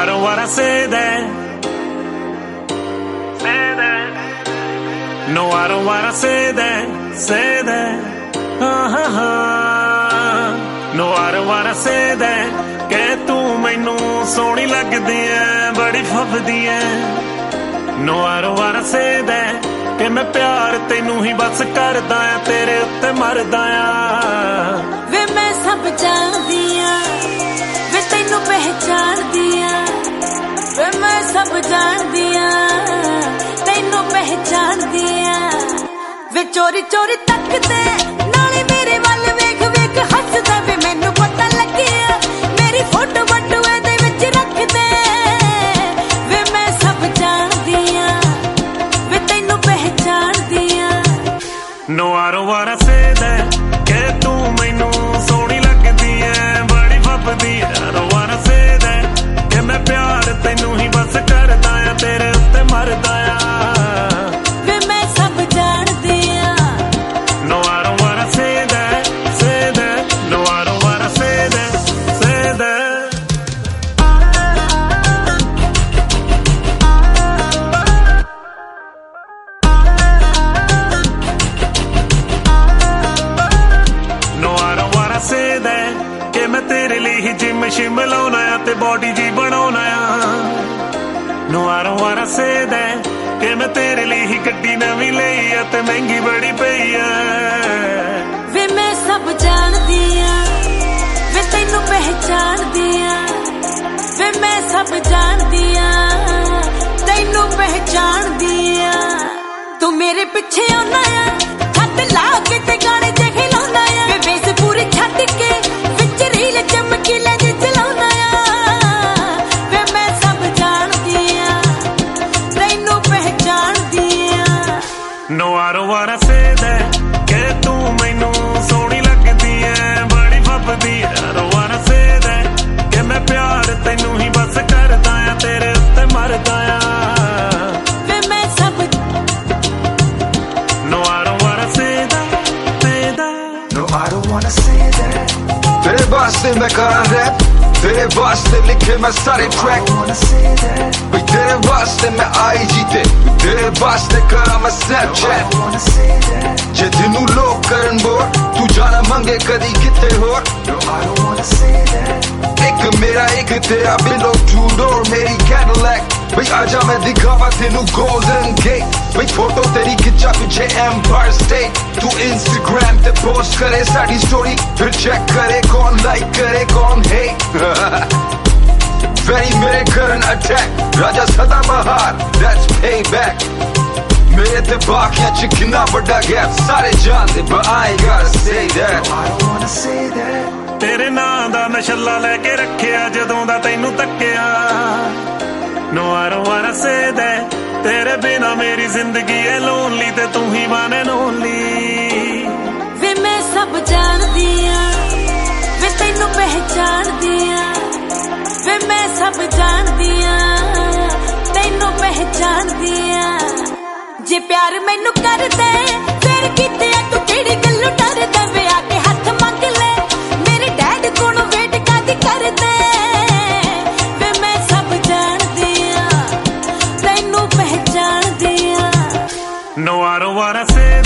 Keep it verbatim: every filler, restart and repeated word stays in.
I don't wanna say that. Say that. No, I don't wanna say that. Say that. Uh-huh. No, I don't wanna say that. कि तू मैनू सोहनी लगदी है, बड़ी फबदी है. No, I don't wanna say that. कि मैं प्यार तैनू ही बस करदा आ, तेरे उत्ते मरदा आ. वे मैं सब जानदी आ, वे तैनू पहचानदी आ. वे मैं सब जानदी आ, तैनू पहचानदी आ. वे चोरी चोरी तकदे नाले मेरे वल वेख वेख हसदा. वे मैनू पता लगिया मेरी फोटो बटुए दे विच रख दे. वे मैं सब जानदी आ, वे तैनू पहचानदी आ. No, I don't wanna say that. कि तू मैनू सोहनी लगदी है, बड़ी फबदी है. I don't wanna say that. कि मैं प्यार तैनू ही बस करदा आ, तेरे उत्ते मरदा आ. वे मैं सब जानदी आ. No, I don't wanna say that. Say that. No, I don't wanna say that. Say that. No, I don't wanna say that. कि मैं तेरे लिए ही जिम शिम लाउना आ ते बॉडी जी बनाउना आ. No, I don't wanna say that. कि मैं तेरे लिए ही गड्डी नवीं लई आ ते महंगी बड़ी पई आ. वे मैं सब जानदी आ, वे तैनू पहचानदी आ. वे मैं सब जानदी आ, तैनू पहचानदी आ. तू मेरे पिछे आना आ, छत ला के ते गाने जे खिलाउना आ. वे बेस पूरी छत के विच रील चमकीले जे चलाउना आ. वे मैं सब जानदी आ, तैनू पहचानदी आ. No, I don't wanna say that. कि तू मैनू सोहनी लगदी है, बड़ी फबदी है. I don't wanna say that. कि मैं प्यार तैनू ही बस करदा आ, तेरे उत्ते मरदा आ. वे मैं सब No, I don't wanna say that. Say that. No, I don't wanna say that. तेरे वास्ते मैं करा रैप, तेरे वास्ते लिखे मैं सारे ट्रैक. भाई तेरे वास्ते मैं आई जीते, तेरे वास्ते करा मैं स्नैपचैट. जे तेनू लोग करन बोर, तू जाना मंगे कदी किते होर. एक मेरा एक तेरा बिलो टू डोर मेरी कैडिलैक. भाई आजा मैं दिखावा तेनू गोल्डन गेट. भाई फोटो तेरी खिंचा पीछे एम्पायर स्टेट. तू इंस्टाग्राम ते पोस्ट करे साडी स्टोरी, फिर चेक करे कौन लाइक करे कौन हेट. वेरी मेरे करन अटैक, राजा सदा बहार, that's payback. मेरे ते बाकियां च किन्ना बड़ा गैप, सारे जानदे but I ain't gotta say that. I don't wanna say that. तेरे नां दा मैं छल्ला लेके रखिया जदों दा तैनू तक्किया. No, I don't wanna say that. तेरे बिना मेरी जिंदगी है लोनली, ते तू ही वन एंड ओनली. वे मैं सब जानदी आ, वे तैनू पहचानदी आ. वे मैं सब जानदी आ, तैनू पहचानदी आ. जे प्यार मैनू करदे फिर किते तू केड़ी गल्लों डरदा. वे आके हथ मंग ले मेरे डैड कोलों, वेट कादी करदे. वे मैं सब जानदी आ, तैनू पहचानदी आ. No, I don't wanna say